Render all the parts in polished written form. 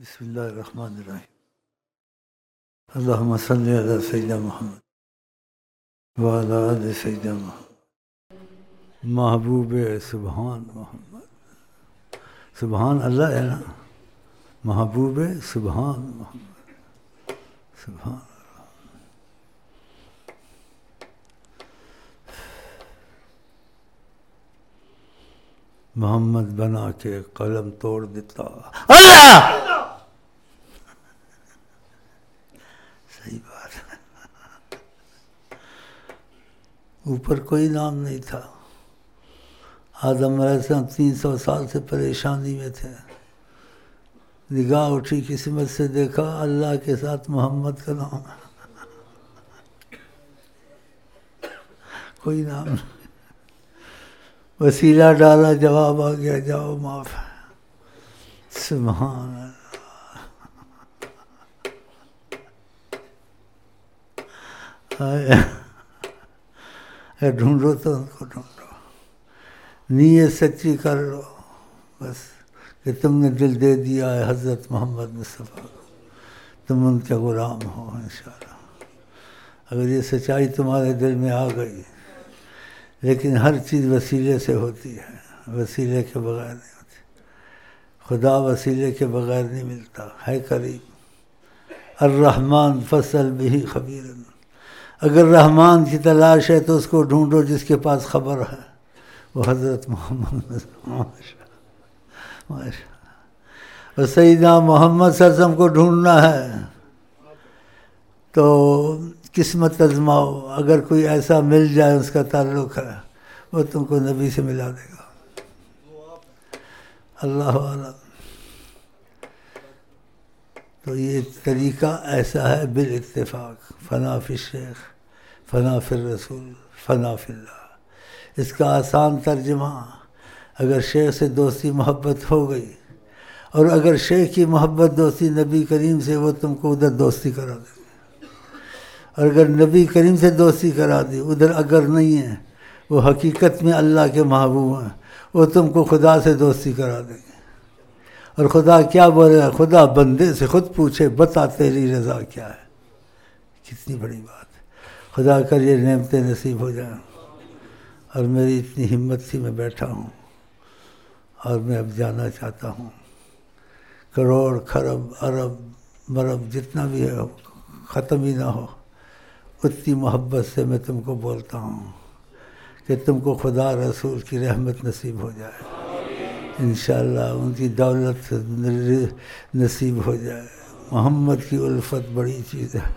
بسم اللہ الرحمن الرحیم اللہم صلی علی سیدنا محمد وعلی آل سیدنا محمد۔ محبوب سبحان محمد، سبحان اللہ ہے نا، محبوب سبحان محمد، سبحان محمد بنا کے قلم توڑ دیتا اللہ۔ صحیح بات ہے، اوپر کوئی نام نہیں تھا۔ آدم علیہ السلام 300 سال سے پریشانی میں تھے، نگاہ اٹھی قسمت سے، دیکھا اللہ کے ساتھ محمد کا نام ہے، کوئی نام نہیں، وسیلہ ڈالا، جواب آ گیا، جاؤ معاف ہے۔ سبحان اللہ، ڈھونڈو تو ان کو ڈھونڈو، نیت سچی کر لو بس، کہ تم نے دل دے دیا ہے حضرت محمد مصطفیٰ کو، تم ان کے غلام ہو انشاءاللہ۔ اگر یہ سچائی تمہارے دل میں آ گئی، لیکن ہر چیز وسیلے سے ہوتی ہے، وسیلے کے بغیر نہیں ہوتی، خدا وسیلے کے بغیر نہیں ملتا ہے۔ قریب الرحمن فاسأل بہ خبیرا، اگر رحمان کی تلاش ہے تو اس کو ڈھونڈو جس کے پاس خبر ہے، وہ حضرت محمد اور سیدنا محمد صلی اللہ علیہ وسلم کو ڈھونڈنا ہے تو قسمت آزماؤ، اگر کوئی ایسا مل جائے اس کا تعلق ہے، وہ تم کو نبی سے ملا دے گا، اللہ اعلم۔ تو یہ طریقہ ایسا ہے بالاتفاق، فنا فی الشیخ، فنا فی الرسول، فنا فی اللہ۔ اس کا آسان ترجمہ، اگر شیخ سے دوستی محبت ہو گئی، اور اگر شیخ کی محبت دوستی نبی کریم سے، وہ تم کو ادھر دوستی کرا دے گی، اور اگر نبی کریم سے دوستی کرا دی، ادھر اگر نہیں ہے، وہ حقیقت میں اللہ کے محبوب ہیں، وہ تم کو خدا سے دوستی کرا دیں گے۔ اور خدا کیا بولے گا؟ خدا بندے سے خود پوچھے، بتا تیری رضا کیا ہے۔ کتنی بڑی بات ہے، خدا کر یہ نعمتیں نصیب ہو جائیں۔ اور میری اتنی ہمت تھی، میں بیٹھا ہوں اور میں اب جانا چاہتا ہوں۔ کروڑ کھرب ارب مرب جتنا بھی ہے ختم ہی نہ ہو، اتنی محبت سے میں تم کو بولتا ہوں کہ تم کو خدا رسول کی رحمت نصیب ہو جائے، انشاءاللہ ان کی دولت نصیب ہو جائے۔ محمد کی الفت بڑی چیز ہے،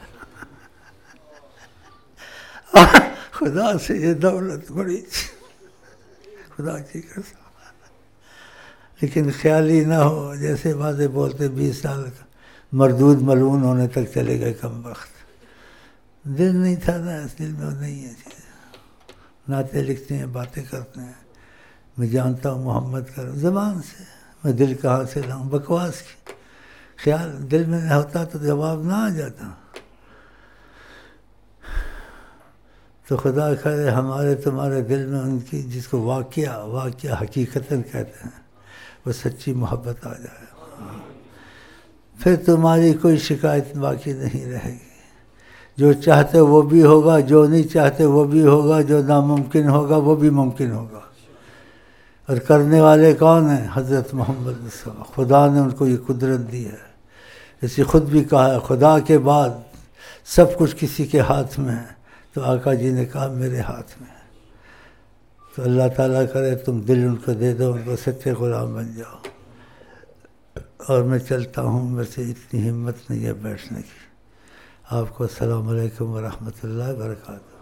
خدا سے یہ دولت بڑی چیز، خدا کی قسم۔ لیکن خیالی نہ ہو، جیسے باتیں بولتے 20 سال کا مردود ملعون ہونے تک چلے گئے، کم وقت دل نہیں تھا نا، اس دل میں نہیں ہے چیز۔ نعتیں لکھتے ہیں، باتیں کرتے ہیں، میں جانتا ہوں محمد کا زبان سے، میں دل کہاں سے لاؤں؟ بکواس کی خیال دل میں نہ ہوتا تو جواب نہ آ جاتا۔ تو خدا کرے ہمارے تمہارے دل میں ان کی، جس کو واقعہ حقیقتاً کہتے ہیں، وہ سچی محبت آ جائے، پھر تمہاری کوئی شکایت باقی نہیں رہے گی۔ جو چاہتے وہ بھی ہوگا، جو نہیں چاہتے وہ بھی ہوگا، جو ناممکن ہوگا وہ بھی ممکن ہوگا۔ اور کرنے والے کون ہیں؟ حضرت محمد مصطفیٰ۔ خدا نے ان کو یہ قدرت دی ہے، جیسے خود بھی کہا ہے، خدا کے بعد سب کچھ کسی کے ہاتھ میں ہے، تو آقا جی نے کہا میرے ہاتھ میں ہے۔ تو اللہ تعالیٰ کرے تم دل ان کو دے دو، ان کو سچے غلام بن جاؤ۔ اور میں چلتا ہوں، میرے سے اتنی ہمت نہیں ہے بیٹھنے کی۔ آپ کو السلام علیکم ورحمۃ اللہ وبرکاتہ۔